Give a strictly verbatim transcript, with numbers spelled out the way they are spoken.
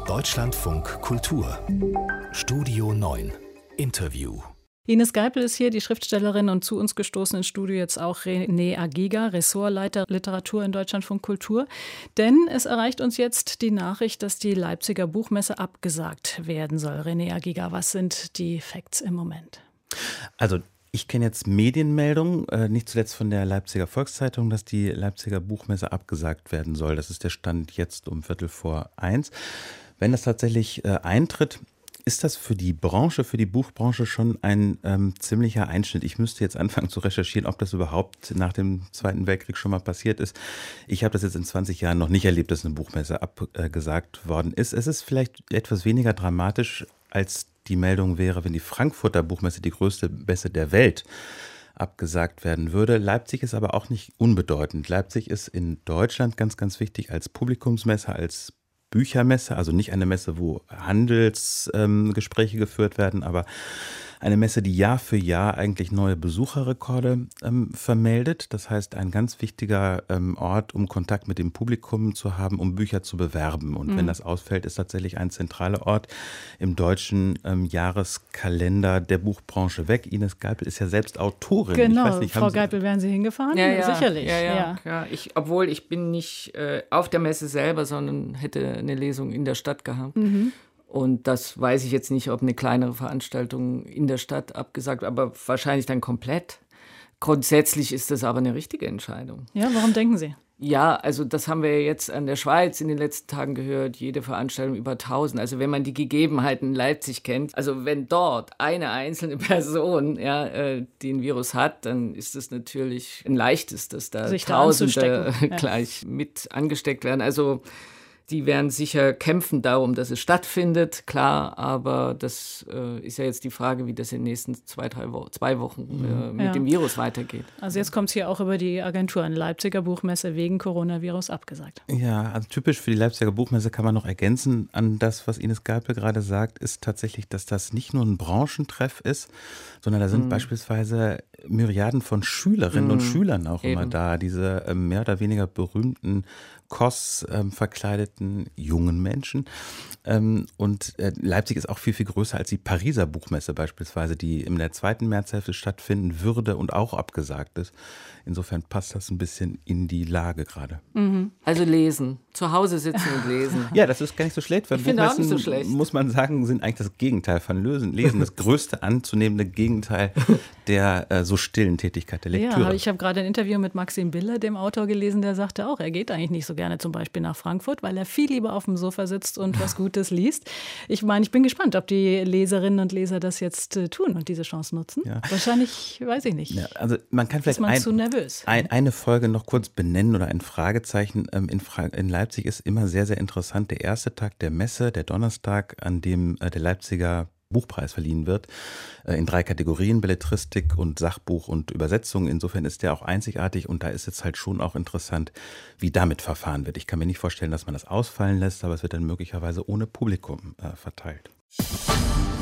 Deutschlandfunk Kultur Studio neun Interview. Ines Geipel ist hier, die Schriftstellerin, und zu uns gestoßen ins Studio jetzt auch René Agiga, Ressortleiter Literatur in Deutschlandfunk Kultur. Denn es erreicht uns jetzt die Nachricht, dass die Leipziger Buchmesse abgesagt werden soll. René Agiga, was sind die Facts im Moment? Also ich kenne jetzt Medienmeldungen, äh, nicht zuletzt von der Leipziger Volkszeitung, dass die Leipziger Buchmesse abgesagt werden soll. Das ist der Stand jetzt um Viertel vor eins. Wenn das tatsächlich äh, eintritt, ist das für die Branche, für die Buchbranche schon ein ähm, ziemlicher Einschnitt. Ich müsste jetzt anfangen zu recherchieren, ob das überhaupt nach dem Zweiten Weltkrieg schon mal passiert ist. Ich habe das jetzt in zwanzig Jahren noch nicht erlebt, dass eine Buchmesse abgesagt worden ist. Es ist vielleicht etwas weniger dramatisch, als die Meldung wäre, wenn die Frankfurter Buchmesse, die größte Messe der Welt, abgesagt werden würde. Leipzig ist aber auch nicht unbedeutend. Leipzig ist in Deutschland ganz, ganz wichtig als Publikumsmesse, als Büchermesse, also nicht eine Messe, wo Handelsgespräche ähm, geführt werden, aber eine Messe, die Jahr für Jahr eigentlich neue Besucherrekorde ähm, vermeldet. Das heißt, ein ganz wichtiger ähm, Ort, um Kontakt mit dem Publikum zu haben, um Bücher zu bewerben. Und mhm. wenn das ausfällt, ist tatsächlich ein zentraler Ort im deutschen ähm, Jahreskalender der Buchbranche weg. Ines Geipel ist ja selbst Autorin. Genau, ich weiß nicht, Frau Geipel, wären Sie hingefahren? Ja, ja, sicherlich. Ja, ja, ja. ja. Ich, obwohl ich bin nicht äh, auf der Messe selber, sondern hätte eine Lesung in der Stadt gehabt. Mhm. Und das weiß ich jetzt nicht, ob eine kleinere Veranstaltung in der Stadt abgesagt, aber wahrscheinlich dann komplett. Grundsätzlich ist das aber eine richtige Entscheidung. Ja, warum denken Sie? Ja, also das haben wir jetzt an der Schweiz in den letzten Tagen gehört, jede Veranstaltung über tausend. Also wenn man die Gegebenheiten in Leipzig kennt, also wenn dort eine einzelne Person ja, äh, den Virus hat, dann ist es natürlich ein leichtes, dass da Sich Tausende da gleich ja. mit angesteckt werden. Also die werden sicher kämpfen darum, dass es stattfindet, klar, aber das äh, ist ja jetzt die Frage, wie das in den nächsten zwei, drei Wochen, zwei Wochen äh, mit ja. dem Virus weitergeht. Also jetzt kommt es hier auch über die Agentur an. Leipziger Buchmesse wegen Coronavirus abgesagt. Ja, also typisch für die Leipziger Buchmesse kann man noch ergänzen an das, was Ines Geipel gerade sagt, ist tatsächlich, dass das nicht nur ein Branchentreff ist, sondern da sind mhm. beispielsweise Myriaden von Schülerinnen mhm. und Schülern auch Eben. immer da, diese äh, mehr oder weniger berühmten Kos ähm, verkleideten jungen Menschen. Ähm, und äh, Leipzig ist auch viel, viel größer als die Pariser Buchmesse beispielsweise, die in der zweiten Märzhälfte stattfinden würde und auch abgesagt ist. Insofern passt das ein bisschen in die Lage gerade. Mhm. Also lesen, zu Hause sitzen und lesen. Ja, das ist gar nicht so schlecht, weil ich finde auch nicht so schlecht. Muss man sagen, sind eigentlich das Gegenteil von Lösen. Lesen, das größte anzunehmende Gegenteil der äh, so stillen Tätigkeit der Lektüre. Ja, ich habe gerade ein Interview mit Maxim Biller, dem Autor, gelesen, der sagte auch, er geht eigentlich nicht so gerne zum Beispiel nach Frankfurt, weil er viel lieber auf dem Sofa sitzt und was Gutes liest. Ich meine, ich bin gespannt, ob die Leserinnen und Leser das jetzt äh, tun und diese Chance nutzen. Ja. Wahrscheinlich, weiß ich nicht. Ja, also man kann vielleicht ist man ein, zu nervös. Ein, eine Folge noch kurz benennen oder ein Fragezeichen. Ähm, in, Fra- in Leipzig ist immer sehr, sehr interessant der erste Tag der Messe, der Donnerstag, an dem äh, der Leipziger Buchpreis verliehen wird, äh, in drei Kategorien, Belletristik und Sachbuch und Übersetzung. Insofern ist der auch einzigartig und da ist jetzt halt schon auch interessant, wie damit verfahren wird. Ich kann mir nicht vorstellen, dass man das ausfallen lässt, aber es wird dann möglicherweise ohne Publikum äh, verteilt.